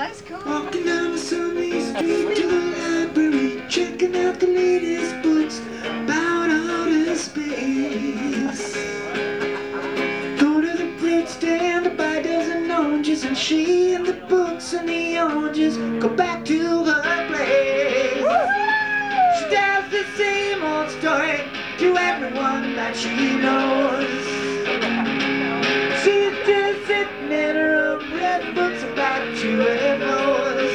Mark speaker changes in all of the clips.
Speaker 1: Nice car.
Speaker 2: Walking down the sunny street to the library, checking out the latest books about outer space. Go to the bread stand to buy a dozen oranges, and she and the books and the oranges go back to her place. She tells the same old story to everyone that she knows. She's just sitting in her own red books about UFOs.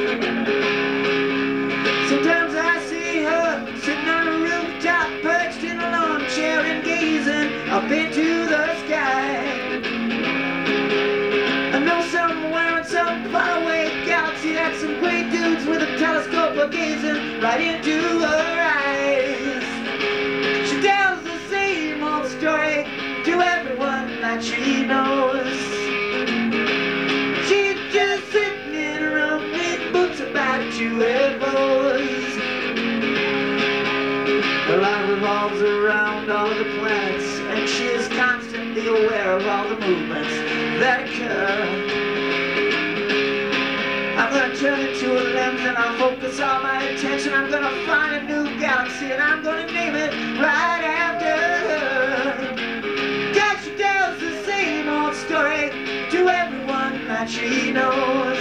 Speaker 2: Sometimes I see her sitting on a rooftop, perched in a lawn chair and gazing up into the sky. I know somewhere in some faraway galaxy that some great dudes with a telescope are gazing right into her eyes. She tells the same old story to everyone that she knows. She's just sitting in her own reading books about UFOs. Her life revolves around all of the planets, and she is constantly aware of all the movements that occur. I'm gonna turn into a lens and I'll focus all my attention. I'm gonna find a new galaxy and I'm gonna name it right after her. God, she tells the same old story to everyone that she knows.